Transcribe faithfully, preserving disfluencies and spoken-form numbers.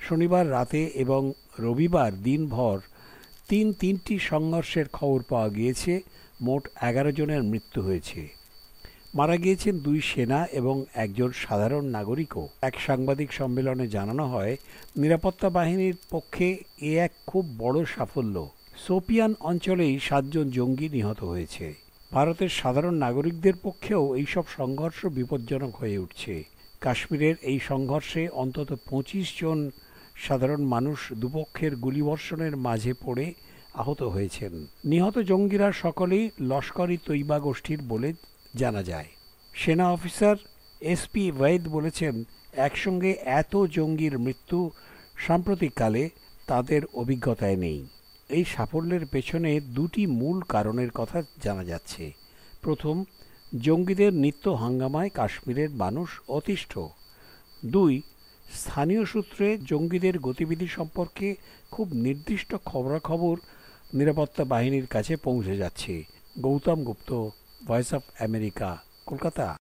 শনিবার রাতে এবং রবিবার দিনভর তিন তিনটি সংঘর্ষের খবর পাওয়া গিয়েছে। মোট এগারো জনের মৃত্যু হয়েছে। মারা গিয়েছেন দুই সেনা এবং একজন সাধারণ নাগরিকও। এক সাংবাদিক সম্মেলনে জানানো হয়, নিরাপত্তা বাহিনীর পক্ষে এ এক খুব বড় সাফল্য। সোপিয়ান অঞ্চলেই সাতজন জঙ্গি নিহত হয়েছে। ভারতের সাধারণ নাগরিকদের পক্ষেও এইসব সংঘর্ষ বিপজ্জনক হয়ে উঠছে। কাশ্মীরের এই সংঘর্ষে অন্তত পঁচিশ জন সাধারণ মানুষ দুপক্ষের গুলিবর্ষণের মাঝে পড়ে আহত হয়েছেন। নিহত জঙ্গিরা সকলেই লস্কর-ই তৈবা গোষ্ঠীর বলে জানা যায়। সেনা অফিসার এসপি ওয়েদ বলেছেন, একসঙ্গে এত জঙ্গির মৃত্যু সাম্প্রতিককালে তাদের অভিজ্ঞতায় নেই। এই সাফল্যের পেছনে দুটি মূল কারণের কথা জানা যাচ্ছে। প্রথম, জঙ্গিদের নিত্য হাঙ্গামায় কাশ্মীরের মানুষ অতিষ্ঠ। দুই, স্থানীয় সূত্রে জঙ্গিদের গতিবিধি সম্পর্কে খুব নির্দিষ্ট খবরাখবর নিরাপত্তা বাহিনীর কাছে পৌঁছে যাচ্ছে। Gautam Gupta, voice of America, Kolkata.